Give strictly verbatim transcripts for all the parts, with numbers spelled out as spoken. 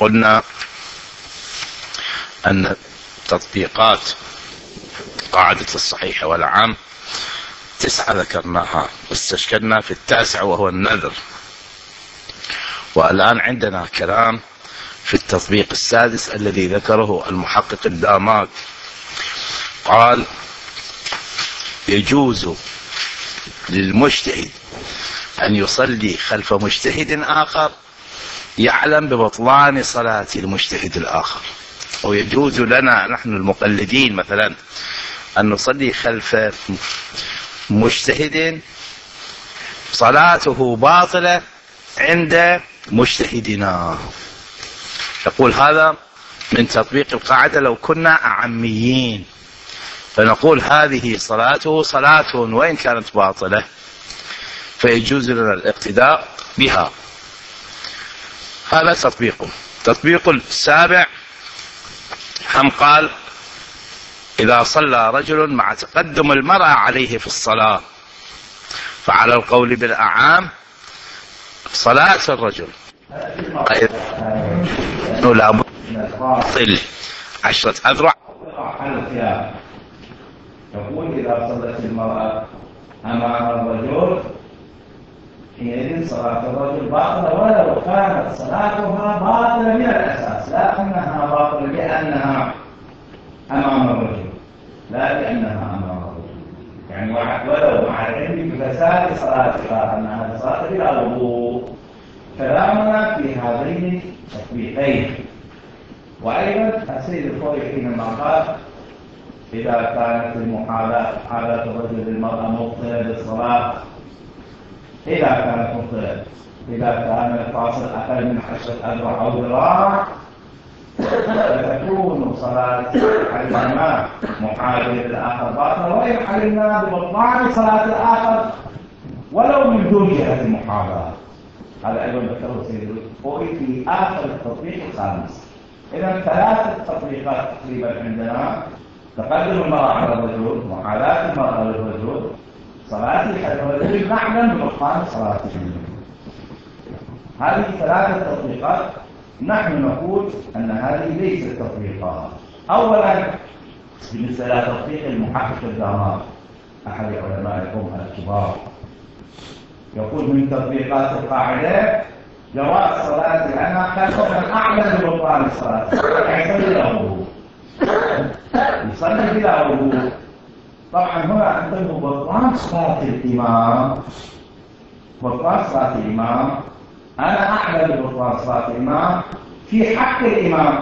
قلنا أن تطبيقات قاعدة الصحيح والعام تسعة ذكرناها، واستشكلنا في التاسع وهو النذر. والآن عندنا كلام في التطبيق السادس الذي ذكره المحقق الداماغ. قال: يجوز للمجتهد أن يصلي خلف مجتهد آخر يعلم ببطلان صلاة المجتهد الآخر، ويجوز لنا نحن المقلدين مثلا أن نصلي خلف مجتهد صلاته باطلة عند مجتهدنا. يقول هذا من تطبيق القاعدة لو كنا أعميين، فنقول هذه صلاته صلاة وإن كانت باطلة، فيجوز لنا الاقتداء بها. هذا تطبيقه. تطبيق السابع هم قال: إذا صلى رجل مع تقدم المرأة عليه في الصلاة، فعلى القول بالأعام صلاة الرجل أنه لابد من عشرة أذرع. يقول: إذا صلت المرأة أمام الرجل حينئذ صلاة الرجل باطلة ولو كانت صلاتها باطلة من الأساس، لا أنها باطلة لأنها أمام الرجل، لا لأنها أمام الرجل، يعني ولو مع العلم بفساد صلاتها أنها صلاة بلا وضوء. كلامنا في هذين التطبيقين. وأيضا السيد الخوي حينما قال: إذا كانت المحاذاة حالة الرجل للمرأة مبطلة للصلاة، إذا كانت مبطلة، إذا كان الفاصل أقل من عشرة أذرع أو ذراع، فتكون صلاة الإمام محاذاة للآخر باطلة، وإن علمنا ببطلان صلاة الآخر ولو من دون جهة المحاذاة. هذا أيضا ذكره السيد الخوي في آخر التطبيق الخامس. إذا ثلاثة تطبيقات تقريبا عندنا: تقدم المرأة على الرجل، محاذاة المرأة للرجل، صلاة الرجل نعلم ببطلان صلاته. هذه ثلاثة تطبيقات نحن نقول أن هذه ليست تطبيقات. أولا بالنسبة إلى تطبيق المحقق الداماغ أحد علمائكم الكبار، يقول: من تطبيقات القاعدة جواز صلاة الأمة خلف من أعلم ببطلان الصلاة، يعني يصلي بلا وضوء، يصلي بلا وضوء. طبعا هنا عندنا بطلان صلاة الإمام، بطلان صلاة الإمام، أنا أعلم ببطلان صلاة الإمام في حق الإمام،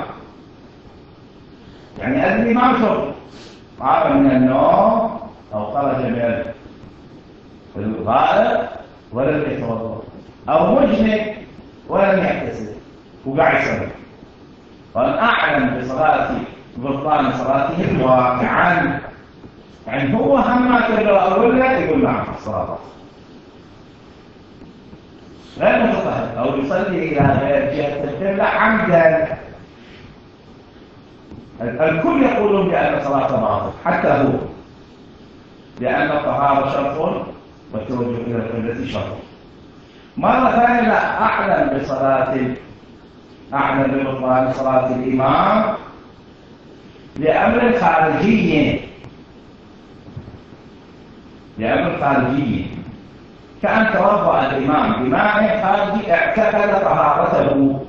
يعني الإمام شوف عاد من النوم أو خرج من الغائب ولم يتوضأ، أو مجنب ولم يغتسل وقاعد يصلي، وأنا أعلم بصلاتي ببطلان صلاته واقعا، يعني هو هم ما تقدر أقول له يقول نعم الصلاة غير متطهر، أو يصلي إلى غير جهة القبلة عمدا. الكل يقولون بأن صلاة باطلة حتى هو، لأن الطهارة شرط والتوجه إلى القبلة شرط. مرة ثانية لا أعلم بصلاة أعلم ببطلان صلاة الإمام لأمر خارجي، لأمر خارجي، كأن توضأ الإمام بماء خارجي اعتقد طهارته،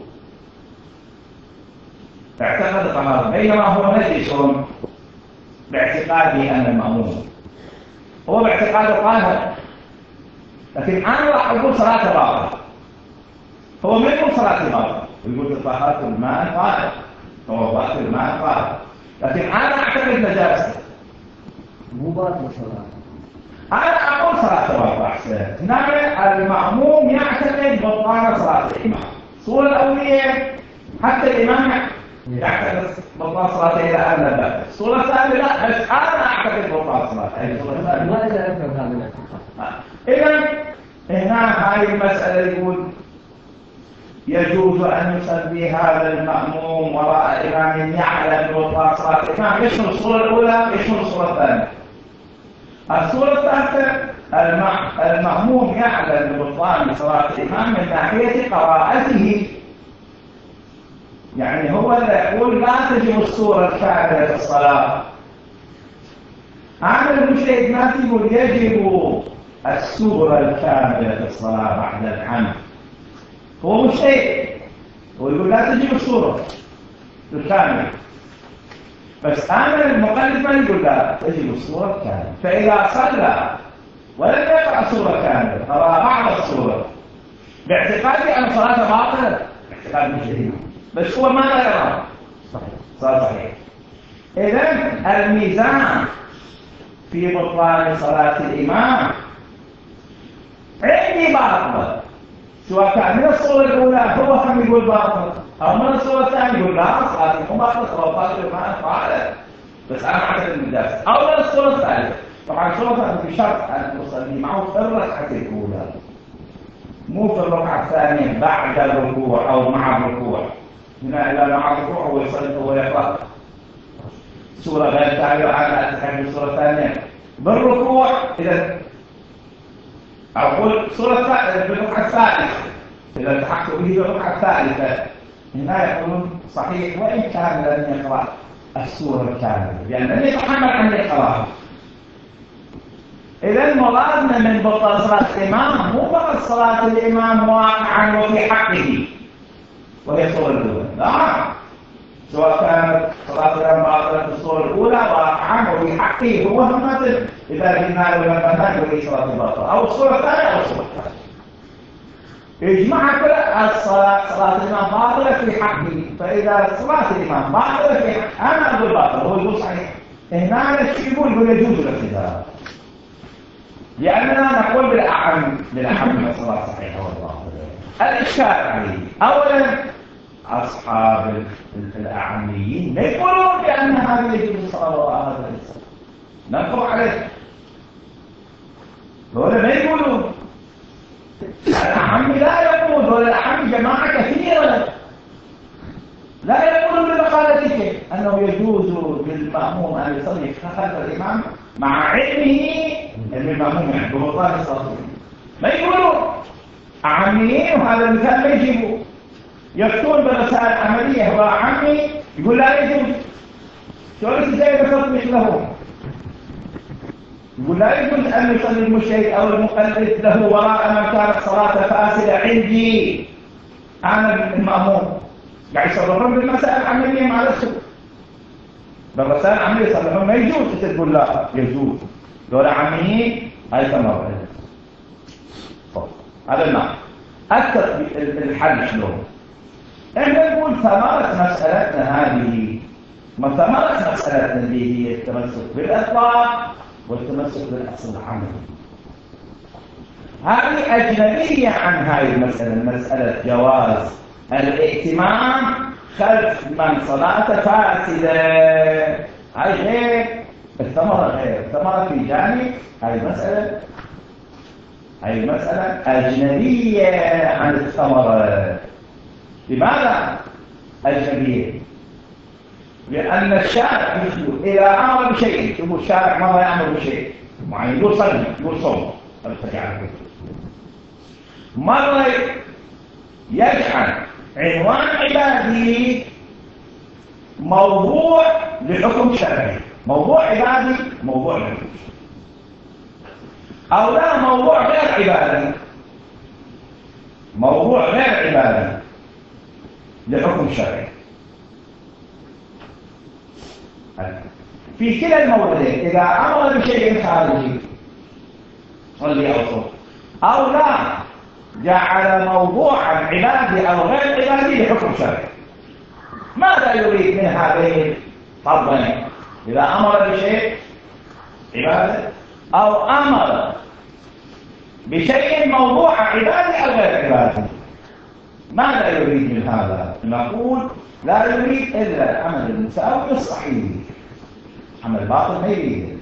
اعتقد طهارته، بينما هو نجس باعتقاده أن المأموم، هو باعتقاده طاهر، لكن أنا راح أقول صلاة باطلة، هو ما يقول صلاة باطلة، يقول طهارة الماء طاهر، توضأت الماء طاهر، لكن أنا أعتقد نجاسته، مو باطلة صلاة. أنا أقول صلاة باطلة أحسن. نعم المأموم يعتقد بطلان صلاة الإمام. الصورة الأولية حتى الإمام يعتقد بطلان صلاته إلى أن لا بأس. الصورة الثانية لا، بس أنا أعتقد بطلان صلاته. ما إذا أفهم هذا الاعتقاد. إذا هنا هاي المسألة يقول يجوز أن يصلي هذا المأموم وراء إمام يعلم بطلان صلاة الإمام. يشمل الصورة الأولى، يشمل الصورة الثانية. الصورة الثالثة المأموم يعلم ببطلان صلاة الإمام من ناحية قراءته، يعني هو اللي يقول لا تجب الصورة الكاملة في الصلاة. عامل المجتهد ما يقول يجب الصورة الكاملة في الصلاة بعد الحمد. هو مجتهد ويقول لا تجب الصورة الكاملة، بس عامل المقلد ما يقول لا تجب الصورة الكاملة. فإذا صلى ولم يقرأ صورة كاملة قرأ بعض الصورة باعتقادي أن صلاته باطلة، اعتقاد مجتهد، بس هو ما يرى صلاة صحيح. إذن الميزان في بطلان صلاة الإمام عندي باطل، سواء كان من الصورة الأولى هو هم يقول باطل أو من الصورة الثانية يقول لا صلاة مو باطل صلاة باطل ما أفعله، بس أنا أعتقد من الدرس. أو من الصورة الثالثة، طبعا الصورة الثالثة بشرط أن تصلي معه في الركعة الأولى مو في الركعة الثانية بعد الركوع أو مع الركوع. هنا إذا مع الركوع هو يصلي هو يقرأ سورة غير تابعة على أتحدث السورة الثانية بالركوع. إذا أقول سورة بالركعة الثالثة إذا التحقت به بالركعة الثالثة هنا يقولون صحيح وإن كان لم يقرأ السورة الكاملة لأن لم يتحمل عن القراءة. إذا مرادنا من بطل صلاة الإمام مو فقط صلاة الإمام واقعا وفي حقه وهي الصورة الأولى، لا، سواء كانت صلاة الإمام باطلة في الصورة الأولى واقعا وفي حقه هو مثل إذا قلنا له لما نقول صلاة الباطلة أو الصورة الثانية أو الصورة الثانية يجمع كل الصلاة صلاة الإمام باطلة في حقه. فإذا صلاة الإمام باطلة في حقه أنا أقول باطلة هو يقول صحيح، هنا يقول يقول يجوز الاعتذار لأننا نقول بالأعم بالأعم من الصلاة صحيحة والله. الإشكال عليه أولا أصحاب الأعميين لا يقولون بأن هذا يجوز الصلاة وراء هذا الإنسان، ننقر عليه هؤلاء ما يقولون. الأعم لا يقول، ولا الأعم جماعة كثيرة لا يقولون بمقالتك أنه يجوز للمأموم أن يصلي خلف الإمام مع علمه أن المأموم يعني بمطلق الصلاة، ما يقولون عميين. وهذا المثال ما يجيبه، يكتون برسائل عملية هو عمي يقول لا يجوز، شو زي بسط مثلهم يقول لا يجوز أن يصلي المشهد أو المقلد له وراء من كانت صلاة فاسدة عندي أنا المأموم. قاعد يصرفون بالمسائل العملية مع الأسف، بالرسائل العملية يصرفون ما يجوز، تقول لا يجوز دولة عميين هاي تمر. هذا النوع أكثر الحل شلون؟ إحنا نقول ثمرة مسألتنا هذه، ما ثمرة مسألتنا اللي هي التمسك بالإطلاق والتمسك بالأصل العملي، هذه أجنبية عن هاي المسألة، مسألة جواز الائتمام خلف من صلاة فاسدة. هاي غير، الثمرة غير، الثمرة في جانب هاي مسألة هاي مسألة أجنبية عن الثمرة. لماذا أجنبية؟ لأن الشارع يقول إذا أمر بشيء، يقول الشارع مرة يأمر بشيء معين، يقول صلي، يقول صوم، مرة يجعل عنوان عبادي موضوع لحكم شرعي، موضوع عبادي موضوع لحكم شرعي، أو لا موضوع غير عبادي، موضوع غير عبادي لحكم شرعي. في كلا الموردين إذا أمر بشيء خارجي صلي أو صوم، أو لا جعل موضوعا عبادي أو غير عبادي لحكم شرعي، ماذا يريد من هذين الطرفين؟ إذا أمر بشيء عبادي أو أمر بشيء موضوع عبادي أو غير عبادي، ماذا يريد من هذا؟ نقول لا يريد إلا العمل المساوي الصحيح، عمل باطل ما يريد.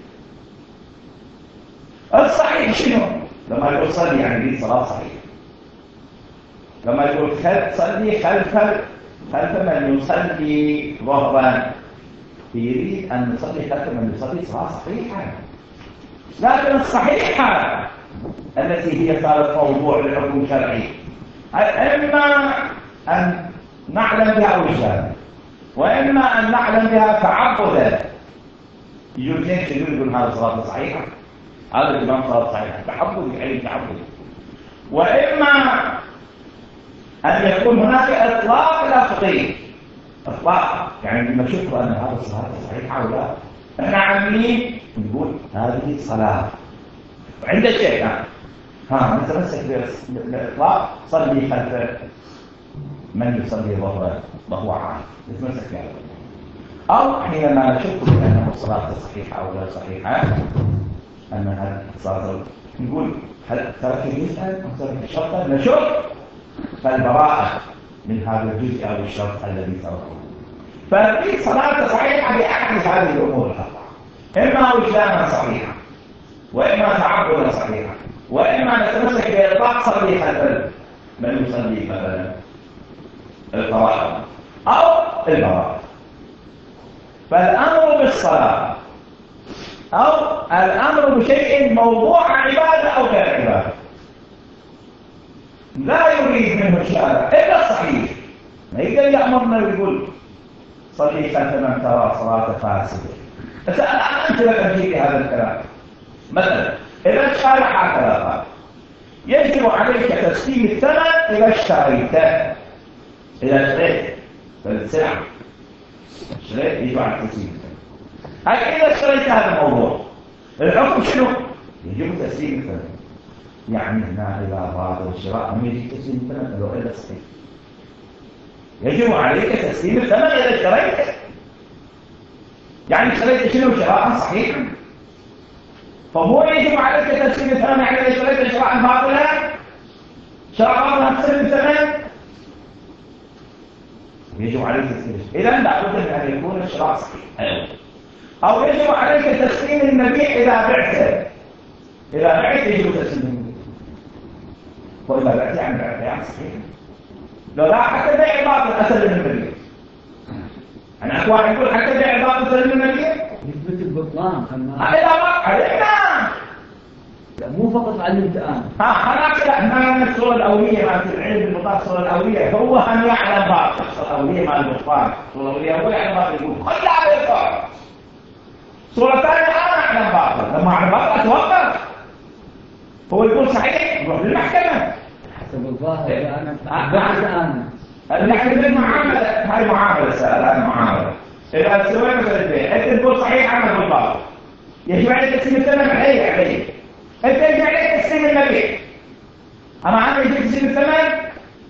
الصحيح شنو؟ لما يقول صلي يعني يريد صلاة صحيحة، لما يقول خلف صلي خلف خلف من يصلي ظهرا يريد أن يصلي خلف من يصلي صلاة صحيحة. لكن الصحيحة التي هي صارت موضوع لحكم شرعي، إما أن نعلم بها وجدانا، وإما أن نعلم بها تعبدا. يجوز اثنين يقول هذا صلاة صحيحة، هذا الإمام صلاة صحيحة، تعبد يعني تعبد. وإما أن يكون هناك إطلاق لفظي، إطلاق يعني لما نشوف أن هذا الصلاة صحيحة أو لا، احنا عاملين نقول هذه صلاة عند الشيء ها ها نتمسك بالإطلاق. صلي خلف من يصلي ظهرا وهو عام، نتمسك بهذا. أو حينما نشك بأنه الصلاة صحيحة أو غير صحيحة، أن هذه الصلاة نقول هل ترك جزءا أو ترك شرطا، نشك فالبراءة من هذا الجزء أو الشرط الذي تركه. ففي صلاة صحيحة بأحد هذه الأمور الأربعة، إما وجدانا صحيحة، وإما تعبدا صحيحة، وإما نتمسك بإطلاق صلي خلف من يصلي مثلا القراءة أو البراءة. فالأمر بالصلاة أو الأمر بشيء موضوع عبادة أو غير عبادة لا يريد منه الشارع إلا الصحيح. ما يقدر يأمرنا ويقول صلي خلف من ترى صلاة فاسدة. بس أنا أنت لك أجيب هذا الكلام. مثلا إذا الشارع هكذا قال يجب عليك تسليم الثمن إذا اشتريته. إذا اشتريت فالسلعة اشتريت يجب على تسليم الثمن. هاي إذا اشتريت هذا الموضوع الحكم شنو؟ يجب تسليم الثمن. يعني هنا إذا أراد الشراء هم يجب تسليم الثمن لو إلا صحيح. يجب عليك تسليم الثمن إذا اشتريت. يعني اشتريت شنو؟ شراء صحيحا. فهو يجب عليك تسليم الثمن. يعني إذا اشتريت شراء باطلا شراء باطلا تسلم الثمن يجب عليك تسليم. إذا لابد من أن يكون الشراء صحيح. أو يجب عليك تسليم المبيع إذا بعته. إذا بعت يجب تسليم المبيع. وإذا بعت يعني بعت يعني صحيح. لو لا حتى بيع باطل أسلم المبيع. أنا أكو واحد يقول حتى بيع باطل أسلم المبيع. يثبت البطلان كما هذا لا علينا. لا مو فقط علمت الآن. ها هناك لا ما الصورة الأولية ما في العلم بالبطلان. الصورة الأولية هو أن يعلم باطل. الصورة الأولية مع البطلان. الصورة الأولية هو يعلم باطل يقول خذ على الباطل. صورة ثانية أنا أعلم باطل. لما أعلم باطل أتوقف. هو يقول صحيح نروح للمحكمة. حسب الظاهر أنا بعد أنا. المحكمة المعاملة هاي معاملة سأل هاي معاملة. إذا سوينا مثل البيع أنت تقول صحيح أنا أقول باطل. يجب عليك تسليم الثمن عليه عليه. أنت يجب عليك تسليم المبيع. أنا عم يجب تسليم الثمن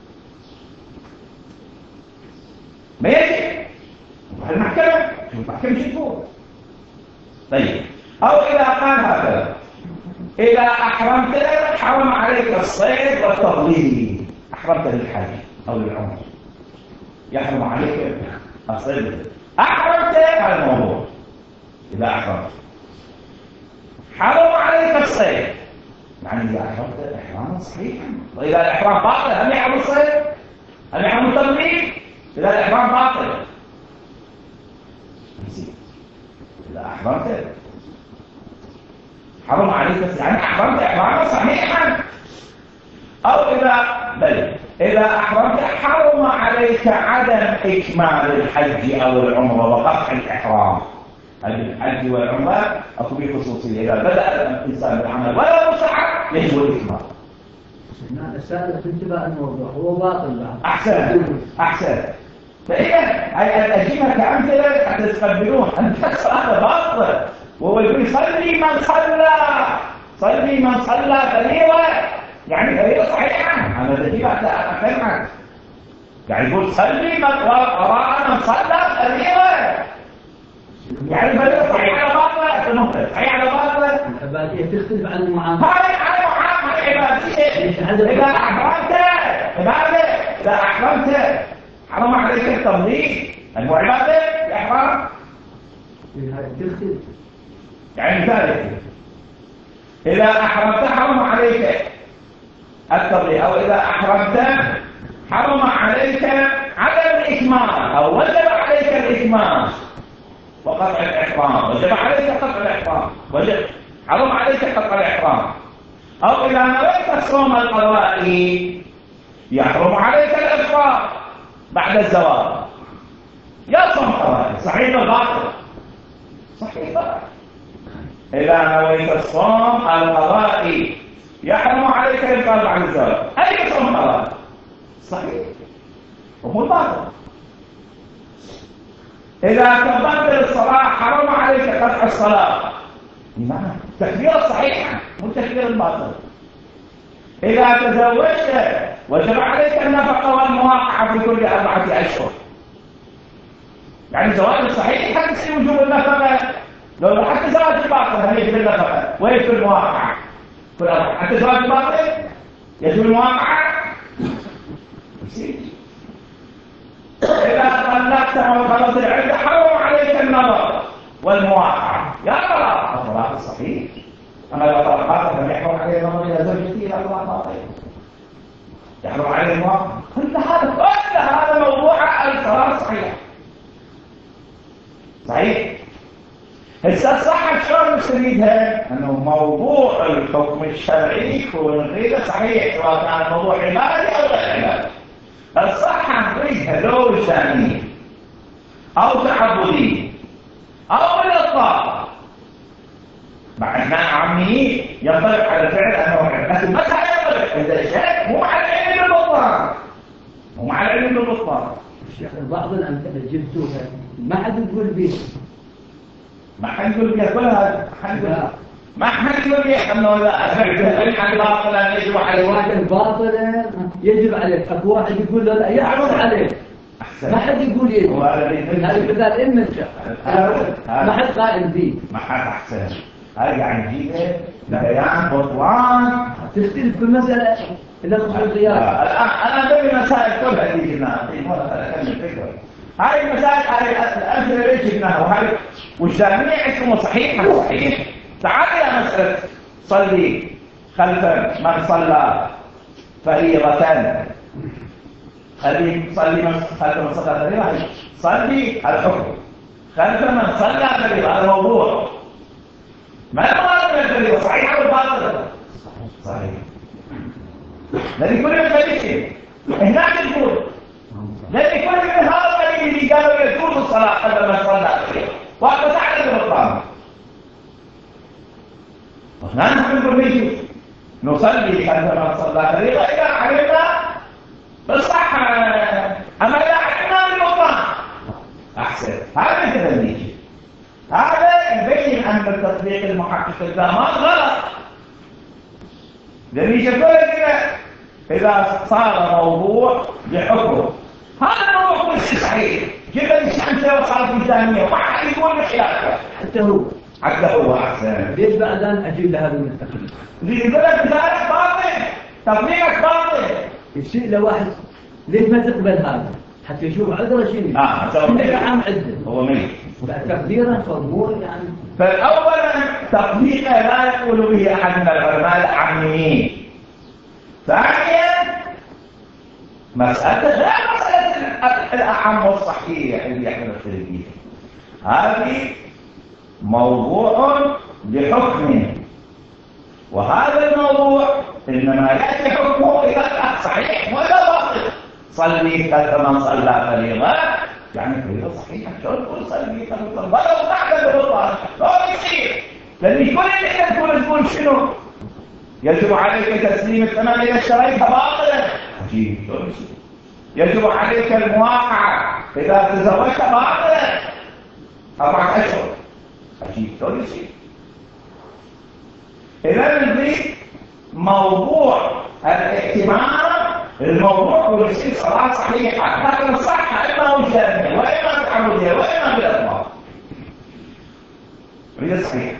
ما يجب. المحكمة المحكمة شو تقول؟ طيب أو إذا قال هكذا إذا أحرمت حرم عليك الصيد والتضليل. أحرمت للحج أو للعمر يحرم عليك الصيد. أحرمت على الموضوع. إذا أحرمت حرم عليك الصيد. يعني إذا أحرمت إحراما صحيحا. وإذا الإحرام باطل هل يحرم الصيد؟ هل يحرم التضليل؟ إذا الإحرام باطل إذا أحرمت حرم عليك يعني أحرمت إحراما صحيحا. أو إذا بل إذا أحرمت حرم عليك عدم إكمال الحج أو العمرة وقطع الإحرام. الحج والعمرة أكو به خصوصية. إذا بدأ الإنسان بالعمل ولا مستحب يجب الإكمال. السائل في انتباه الموضوع هو باطل بعد. أحسن أحسن. فإذا أجيبها كأمثلة حتى تقبلون أن هذا باطل. وهو يقول صلي من صلى صلي من صلى فريضة. يعني فريضة صحيحة. أنا تجيبها حتى أفهمها. يعني يقول صلي من وراء من صلى فريضة. يعني فريضة صحيحة باطلة. صحيحة باطلة. العبادية تختلف عن المعاملة. هاي عن المعاملة العبادية. إذا أحرمت عبادة إذا أحرمت حرم عليك التضليل. هل هو عبادة الإحرام؟ تختلف. يعني ذلك إذا أحرمت حرم عليك التضليل. أو إذا أحرمت حرم عليك عدم الإكمال أو وجب عليك الإكمال وقطع الإحرام. وجب عليك قطع الإحرام. وجب حرم عليك قطع الإحرام. أو إذا نويت صوم القضاء يحرم عليك الإفطار. بعد الزواج يصوم قضائي. صحيح الباطل؟ صحيح. إذا نويت الصوم القضائي يحرم عليك الإفطار بعد الزواج. أي صوم قضائي؟ صحيح وهو الباطل. إذا كبرت الصلاة حرم عليك قطع الصلاة. لماذا؟ تكبير الصحيح مو تكبير الباطل. إذا تزوجت وجب عليك النفقة والمواقعة في كل أربعة أشهر. يعني زواج الصحيح حتى يصير وجوب النفقة، لو حتى زواج الباطل هل يجب النفقة ويجب المواقعة في الأربعة. حتى زواج الباطل يجب المواقعة. إذا طلقت وخلصت العدة حرم عليك النظر والمواقعة. يا طلاق الطلاق الصحيح. أما لو طلقات فلم يحرم عليه النظر إلى زوجته إلى طلاق باطل، يحرم عليه المواقعة. كل هذا كل هذا موضوع القرار الصحيح. صحيح. هسه الصحة شلون نستفيدها؟ أنه موضوع الحكم الشرعي يكون غير صحيح، سواء كان موضوع عبادي أو غير عبادي. الصحة نريدها لو لسانية أو تعبدية أو بالإطلاق. معنى عمي ينطبق على الفعل أنه عبادي، بس هذا ينطبق إذا شك مو مع العلم بالبطلان، مو مع العلم بالبطلان. الشيخ بعض الأمثلة جبتوها ما حد يقول به، ما حد يقول بها كلها. ما حد يقول بها انه لا الحق باطلا يجب على الواحد الباطل يجب عليك. اكو واحد يقول له لا يحرم عليك. ما حد يقول يجب. هذا مثال إما ما حد قائم فيه. ما حد احسن. هذه عن جيبه لبيان بطلان تختلف في المسألة إذا خصوصيات. انا بدي مسائل كلها دي جبناها. هاي المسائل هاي الأمثلة ليش جبناها وهاي وجدانية عندكم صحيحة. صحيح. تعال إلى مسألة صلي خلف من صلى فريضة. خلي صلي من خلف من صلى فريضة. صلي الحكم خلف من صلى فريضة. هذا الموضوع. ما المراد من الفريضة؟ صحيح أو باطل؟ صحيح. لأن كل الفريق هناك تقول لأن كل من هذا اللي قالوا يجوز الصلاة خلف من صلى فريضة وأنت تعلم بالطعام. نحن نقول نجي نصلي خلف من صلى فريضة إذا علمنا بالصحة، أما إذا علمنا بالبطلان أحسن. هذا كذا نجي. هذا يبين أن التطبيق المحقق الدامات غلط. لأن يقول لك إذا صار موضوع بحكم هذا الموضوع كل شيء صحيح جدا الشمسة وصارت ميزانية وما حد يقول بخلافه. حتى هو حتى هو أحسن. ليش بعد أن أجيب لهذا المستقبل؟ يقول لك ذلك باطل، تطبيقك باطل. يصير لواحد ليش ما تقبل هذا؟ حتى يشوف عذره شنو؟ اه كل عام عدة هو ميت. تقديرا فالمور يعني. فالأولا تطبيقه لا يقول به أحد من العلماء العامين. ثانيا مسألة لا مسألة الأعم والصحيح اللي احنا نختلف فيه. هذه موضوع بحكم، وهذا الموضوع إنما يأتي حكمه إذا كان صحيح وإذا باطل. صلي خلف من صلى فريضة يعني فريضة صحيحة. شلون تقول صلي خلف من صلى ولو تعلم بالبطلان؟ لا يصير. لأن كل اللي احنا تقول تقول شنو؟ يجب عليك تسليم الثمن إذا اشتريتها باطلا. عجيب. شلون يصير؟ يجب عليك المواقعة إذا تزوجت باطلا أربعة أشهر. عجيب. شلون يصير؟ إذا نزيد موضوع الاعتبار الموضوع هو يصير صلاة صحيحة لكن الصحة إما وجدانية وإما تعبدية وإما بالأطلاق. غير صحيح.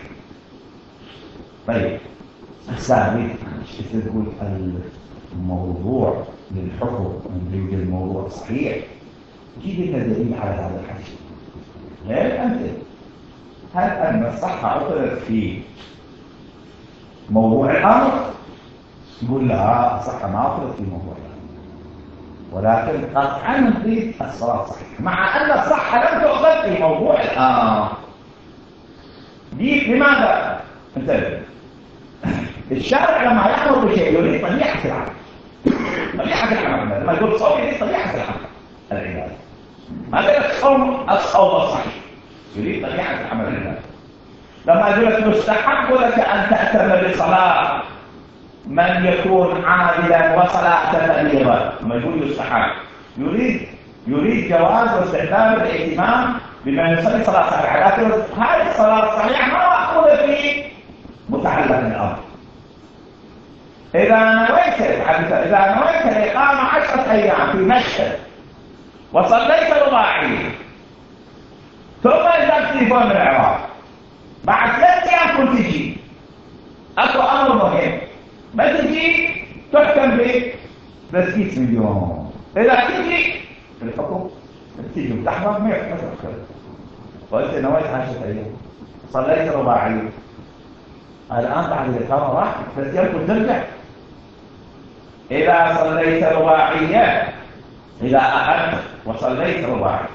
طيب السابق ايش تقول الموضوع للحكم من الموضوع صحيح؟ جيب لنا دليل على هذا الحديث. غير أنت هل أن الصحة أثرت في موضوع الأمر؟ يقول لا الصحة ما أثرت في موضوع الأمر، ولكن قطعا نريد الصلاة صحيحة مع أن الصحة لم تؤثر في موضوع الأمر. دي لماذا؟ انتبه. الشارع لما يأمر بشيء يريد طبيعة العمل. طبيعة العمل لما يقول صوتي يريد طبيعة العمل. العبادة. ما قال الصوم الصوم الصحيح، يريد طبيعة العمل العبادي. لما يقول لك يستحب لك أن تأتم بصلاة من يكون عادلا وصلاة فريضة، لما يقول يستحب يريد يريد جواز واستحباب الاهتمام بمن يصلي صلاة صحيحة، لكن هذه الصلاة الصحيحة ما مأخوذة في متعلق الأمر. إذا نويت إذا نويت الإقامة عشرة أيام في مشهد وصليت رباعية ثم إذا تليفون من العراق بعد ثلاث أيام كنت تجي، أكو أمر مهم، ما تجي تحكم بثلاثمئة مليون. إذا تجي في الحكم تجي تحضر مئة ما تحكم. قلت نويت عشرة أيام صليت رباعية، الآن بعد الإقامة راح ثلاث أيام كنت ترجع. إذا صليت رباعية إذا أخذت وصليت رباعية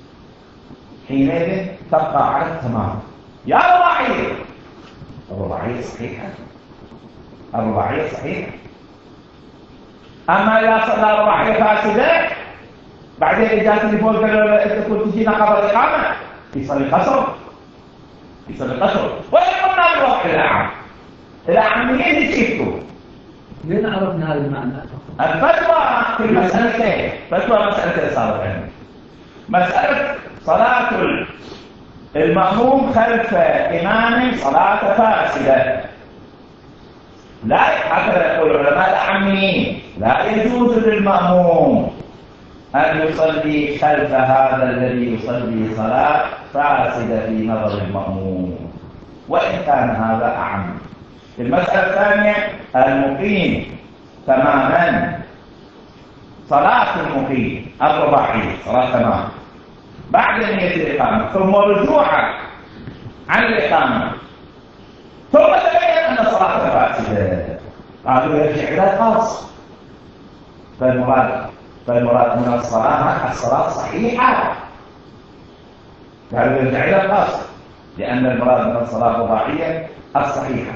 حينئذ تبقى على التمام. يا رباعية، الرباعية صحيحة، الرباعية صحيحة. أما إذا صلى رباعية فاسدة بعدين إذا تليفون قالوا أنت كنت تجينا قبل الإقامة يصلي قصر، يصلي قصر. وين قلنا نروح إلى عام إلى عاميين اللي شفتوا لين عرفنا هذا المعنى؟ الفتوى في المسألتين، فتوى مسألتين صارت عندنا. مسألة صلاة المأموم خلف إمام صلاة فاسدة، لا حتى يقول العلماء العاميين لا يجوز للمأموم أن يصلي خلف هذا الذي يصلي صلاة فاسدة في نظر المأموم، وإن كان هذا أعم. المسألة الثانية المقيم تماما، صلاة المقيم الرباعية صلاة تمام بعد نية الإقامة ثم رجوعا عن الإقامة ثم تبين أن صلاة فاسدة، قالوا يرجع إلى الخاص. فالمراد فالمراد من الصلاة الصلاة صحيحة، قالوا يرجع إلى الخاص لأن المراد من الصلاة الرباعية الصحيحة.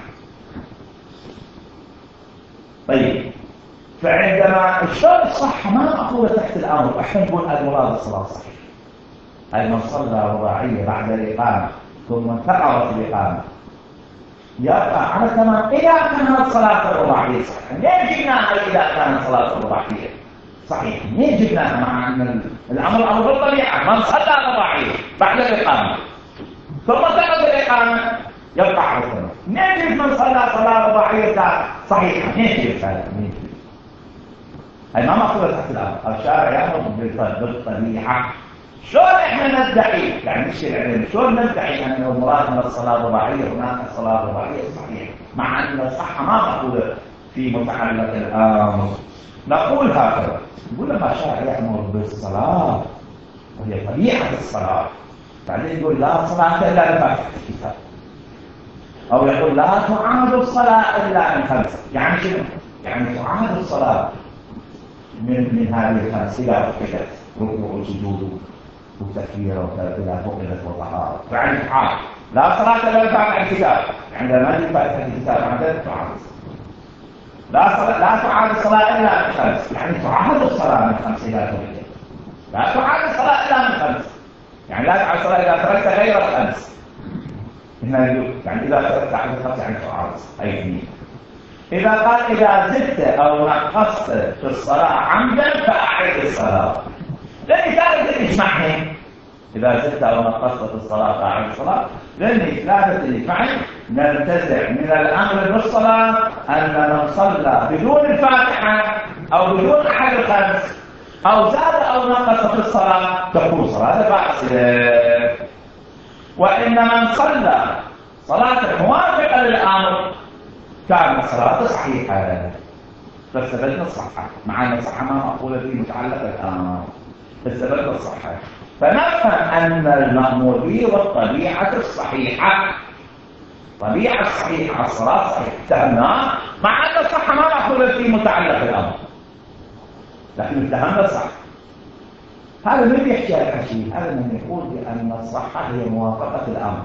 طيب فعندما الشرط الصحة ما مأخوذة تحت الأمر، احنا نقول المراد الصلاة صحيحة، أي من صلى رباعية بعد الإقامة ثم انتقضت الإقامة يبقى على تمام إذا كانت صلاة الرباعية صحيحة. ليه جبناها إذا كانت صلاة الرباعية صحيحة؟ ليه جبناها مع أن الأمر أمر بالطبيعة؟ من صلى رباعية بعد الإقامة ثم انتقضت الإقامة يبقى على تمام. نجد من صلى صلاة رباعية صحيحة، نجد هذا نجد هاي ما مأخوذة تحت الأمر. الشارع يأمر بالطبيعة. شلون احنا ندعي يعني مش العلم شلون ندعي ان المراد من الصلاه الرباعيه هناك الصلاه الرباعيه صحيحه مع ان الصحه ما مأخوذة في متعلق الامر؟ نقول هكذا، نقول لما الشارع يأمر بالصلاه وهي طبيعه الصلاه بعدين يقول لا صلاه الا بفاتحه الكتاب، او يقول لا تعاد الصلاه الا من خمسه. يعني شنو؟ يعني تعاد الصلاه من من هذه الخمس الى فقدت ركوع وسجود وتكبير إلى فقدت وطهارة، يعني تعاد. لا صلاة إلا بفاتحة الكتاب، عندما نجد فاتحة الكتاب عندنا تعاد. لا صلاة لا تعاد الصلاة إلا من خمس، يعني تعاد الصلاة من خمس إلى فقدت. لا تعاد الصلاة إلا من خمس، يعني لا تعاد الصلاة إذا تركت غير الخمس. هنا يقول يعني إذا تركت أحد الخمس يعني تعاد أي اثنين. إذا قال إذا زدت أو نقصت في الصلاة عمدا فأعد الصلاة، لأن ثالث الإجماعين إذا زدت أو نقصت في الصلاة فأعد الصلاة، لأن ثلاثة الإجماعين ننتزع من الأمر بالصلاة أن من صلى بدون الفاتحة أو بدون أحد الخمس أو زاد أو نقص في الصلاة تكون صلاة فاسدة. وإن من صلى صلاة موافقة للأمر كان الصلاة صحيحة، فاستبدنا الصحة مع أن الصحة ما مأخوذة في متعلق الأمر، فاستبدنا الصحة. فنفهم أن المأمور به والطبيعة الصحيحة، طبيعة الصحيحة الصلاة صحيحة اتهمناه مع أن الصحة ما مأخوذة في متعلق الأمر، لكن اتهمنا الصحة. هذا من يحكي الحكي، هذا من يقول بأن الصحة هي موافقة الأمر،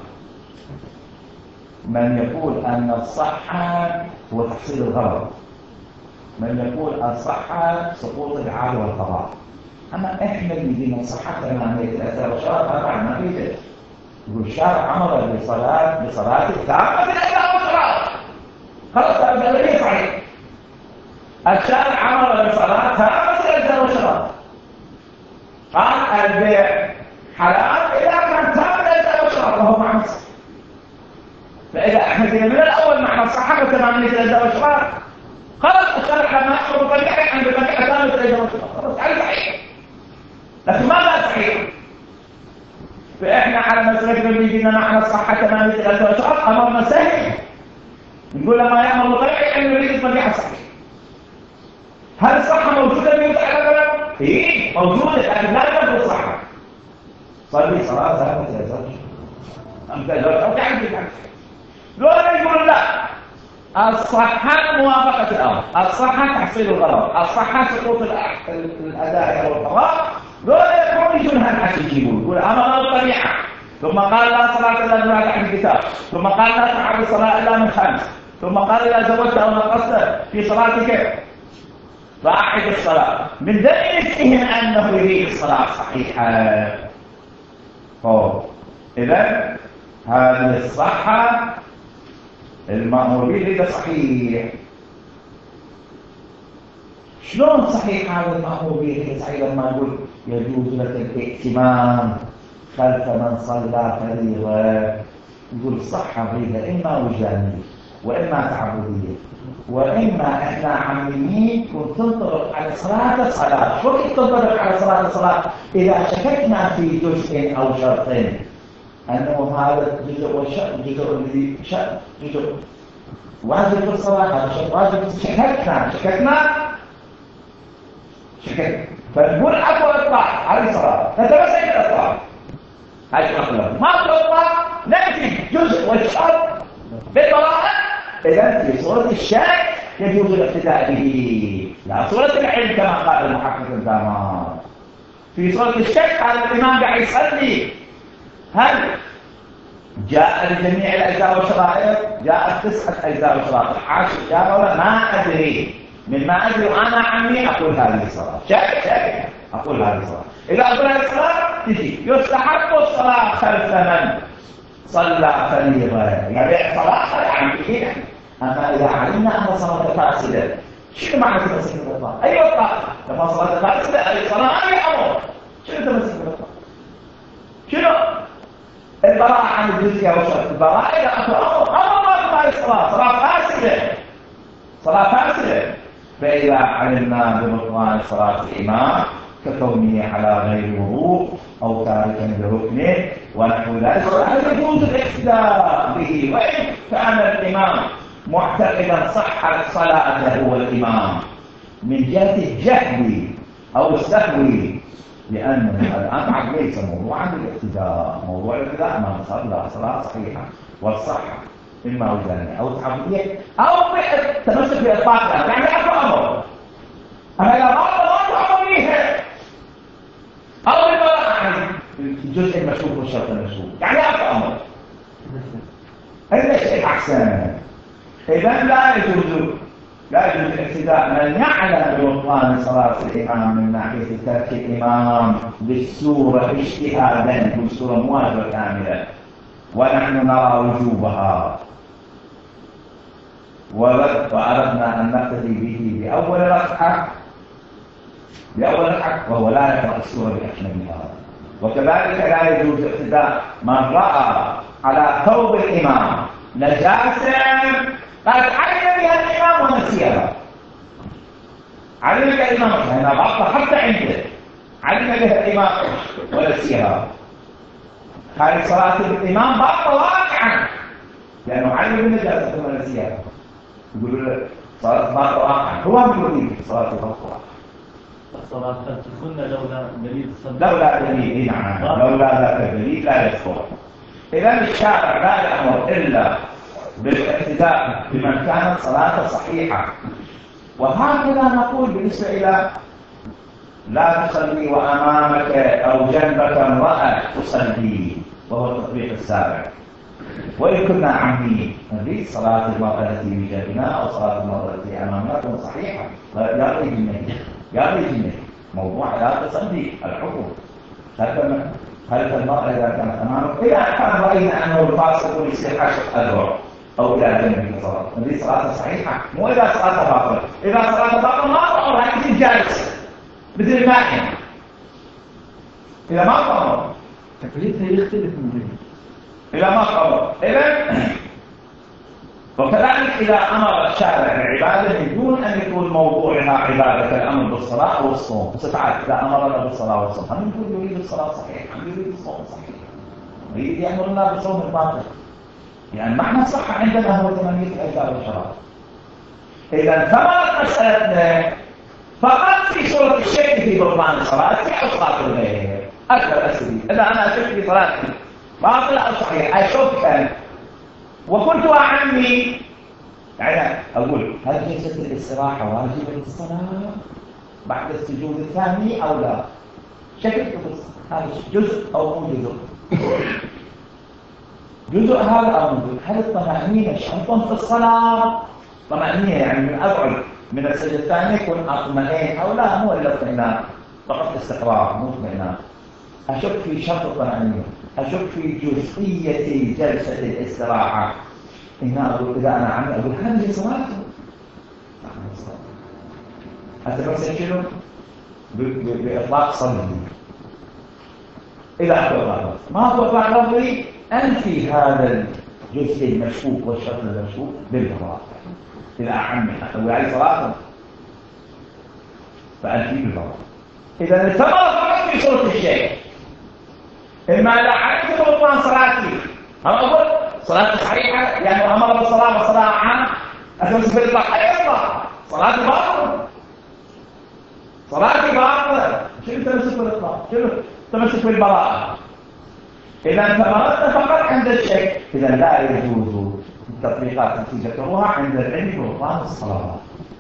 من يقول أن الصحة هو تحصيل الغرض، من يقول الصحة سقوط العار والقضاء. أما إحنا اللي دينا صحة تمامية الأثار والشرط هذا عنا في ذلك. يقول الشارع أمر بصلاة بصلاة التامة في الأيام والصلاة. خلاص هذا الذي صحيح. الشارع أمر بصلاة تامة في الأيام والصلاة. قال البيع حلال إذا كان تام الأيام والصلاة وهو معنى صحيح. فإذا احنا من الأول معنى الصحة تمامية الأيام والصلاة خلاص الشارع لما يحكم بطريقة عند بطريقة تامة الأيام والصلاة خلاص على صحيح. لكن ماذا صحيح؟ فإحنا على مسلكنا بيجينا نحن الصحة تمامية الأيام والصلاة أمرنا سهل. نقول لما يعمل بطريقة عند نريد بطريقة صحيح. هل الصحة موجودة بيوضع على كلام؟ إيه موجودة لكن لا تبدو الصحة. صلي صلاة ذهبت يا زوج. أم تزوج أو تعرف عنك. لو يقول لا الصحة موافقة الأمر، الصحة تحصيل الغرض، الصحة سقوط الأداء أو القضاء، لو يكون يجونها الحكي يقول يقول أمر الطبيعة ثم قال لا صلاة إلا بما تحت الكتاب ثم قال لا تعرف الصلاة إلا من خمس ثم قال إذا زودت أو نقصت في صلاتك فأعد الصلاة من دليل فهم أنه يريد الصلاة صحيحة. إذن هذه الصحة المأمور به ده صحيح. شلون صحيح هذا المأمور به صحيح لما يقول يجوز لك الائتمام خلف من صلى فريضة؟ يقول الصحة هي إما وجدانية وإما تعبدية وإما إحنا عاملين كنت تنطبق على صلاة صلاة. شو تنطبق على صلاة صلاة؟ إذا شككنا في جزء أو شرطين أنه هذا الجزء والشرط الجزء الذي شرط جزء واجب في الصلاة هذا شرط واجب شككنا شككنا شككنا فنقول أكو إطلاق على الصلاة نتمسك الإطلاق هذا الأخلاق ما أكو إطلاق نأتي جزء والشرط بالطلاق. إذن في صورة الشك يجوز الاقتداء به لا صورة العلم كما قال المحقق الدامار. في صورة الشك على الإمام قاعد يصلي هل جاء لجميع الأجزاء والشرائط؟ جاء تسعة أجزاء وشرائط عشر جاء ولا ما أدري من ما أدري وأنا عمي أقول هذه الصلاة شك شك أقول هذه الصلاة. إذا أقول هذه الصلاة تجي يستحق الصلاة خلف من صلى فريضة يعني صلاة يعني. أما إذا علمنا أن صلاة فاسدة شنو معنى تمسك بالإطلاق؟ أي إطلاق؟ لما صلاة فاسدة أي صلاة أي أمر شنو تمسك بالإطلاق؟ شنو؟ البراءة عن الجزية والشرط. البراءة إذا أخذ أمر أمر ما تبقى الصلاة صلاة فاسدة صلاة فاسدة. فإذا علمنا ببطلان صلاة الإمام ككونه على غير وضوء أو تاركا بركنه ونحو ذلك فهل يجوز الاقتداء به وإن كان الإمام معتقدا صحة صلاته هو الإمام من جهة الجهل أو السهو لأن الأمر ليس موضوعا بالاقتداء. موضوع الاقتداء ما صلى صلاة صحيحة والصحة إما وجدانية أو تعبدية أو التمسك بإطلاق يعني أكو أمر. أما إذا بعض الأمر أمريه أو بالبراءة الجزء المشروط والشرط المشروط يعني أكو أمر هذا شيء أحسن. إذن لا يجوز لا يجوز الاقتداء من يعلم ببطلان صلاة الإمام من ناحية ترك الإمام بالسورة اجتهادا بالسورة مواجبة كاملة ونحن نرى وجوبها وأردنا أن نقتدي به بأول ركعة بأول ركعة وهو لا يقرأ السورة بأكملها. وكذلك لا يجوز اقتداء من رأى على ثوب الإمام نجاسة قد علم بها الإمام ونسيها. علم بها الإمام هنا بعضها حتى عنده علم بها الإمام ونسيها. هذه صلاة الإمام بعضها واقعا لأنه علم بالنجاسة ونسيها. يقولوا صلاة بعضها واقعا هو يقول صلاة بعضها الصلاة قد تكون لولا دليل الصلاة لولا دليل نعم لولا ذاك الدليل لا يدخل. إذا الشارع لا يأمر إلا بالاقتداء بمن كانت صلاته صحيحة. وهكذا نقول بالنسبة إلى لا تصلي وأمامك أو جنبك امرأة تصلي وهو التطبيق السابع. وإن كنا عامين نريد صلاة المرأة التي بجانبنا أو صلاة المرأة التي أمامنا تكون صحيحة يا رجل يا رجل موضوع لا تصدي الحكم خلف المرأة إذا كانت أمامك. إذا كان رأينا أنه الفاسق يصير عشر أذرع أو إلى جنب الصلاة، هذه صلاة صحيحة، مو إذا صلاة باطلة. إذا صلاة باطلة ما طهر هذه جالسة مثل الماء. إذا ما طهر تكليفها يختلف من غيره. إذا ما طهر إذا وكذلك إذا أمر الشارع بعبادة بدون أن يكون موضوعها عبادة الأمر بالصلاة أو الصوم. وستعرف إذا أمرنا بالصلاة والصوم هم يقول يريد الصلاة صحيح، هم يريد الصوم صحيح، يريد يأمرنا بالصوم الباطل. يعني معنى الصحة عندنا هو ثمانية أجزاء والشراب. إذا ثمرت مسألتنا فقط في صورة الشك في بطلان الصلاة في أوقات الغير أكثر أسئلة. إذا أنا أشك في صلاتي باطلة أو صحيح أشك وكنت أعني يعني أقول هل جلسة الاستراحة واجبة للصلاة بعد السجود الثاني أو لا؟ شكلت هذا جزء أو مو جزء؟ جزء هذا أو مو جزء؟ هل الطمأنينة شرط في الصلاة؟ طمأنينة يعني من أبعد من السجد الثاني يكون أطمئن أو لا؟ مو إلا اطمئنان فقط استقرار مو اطمئنان. أشك في شرط الطمأنينة، أشك في جزئية جلسة الاستراحة. هنا أقول إذا أنا عمي أقول هذه صلاته حتى بس شنو بإطلاق صلي. إذا أطلق ما هو إطلاق لفظي أنفي هذا الجزء المشكوك والشرط المشكوك بالبراءة. إذا أعمي أقول عليه صلاته فأنفي بالبراءة. إذا الثمرة فقط في صورة الشيء. إما لا عرفت بطلان صلاتي أنا أقول صلاة صحيحة يعني أمر بالصلاة والصلاة عام أتمسك بالإطلاق أيضا صلاة باطلة صلاة باطلة. شنو تمسك بالإطلاق؟ شنو تمسك بالبراءة؟ إذا ثمرتنا فقط عند الشك. إذا لا يجوز التطبيقات التي ذكروها عند العلم ببطلان الصلاة.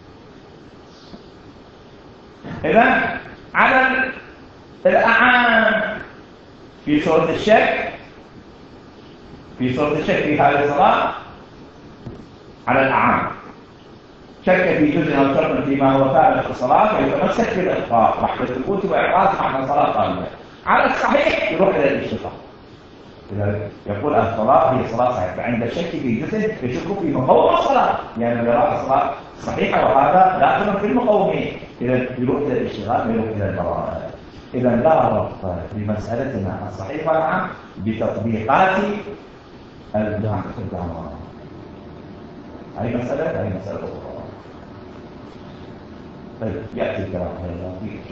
إذا على الأعام في صورة الشك في صورة الشك في هذه الصلاة على الأعام شك في جزء أو شرط فيما هو ثابت في الصلاة فيتمسك بالإطلاق وحدة الثبوت وإعراض معنى صلاة طالبة. على الصحيح يروح إلى الاشتقاق. إذا يقول الصلاة هي صلاة صحيحة فعند الشك في جزء يشك في مقوم الصلاة يعني يرى الصلاة صحيحة وهذا داخل في المقومين. إذا يروح إلى الاشتغال ويروح إلى البراءة. إذا لا ربط بمسألتنا الصحيح والعام بتطبيقات الجامعة. هذه مسألة هذه مسألة أخرى. طيب يأتي الكلام هذا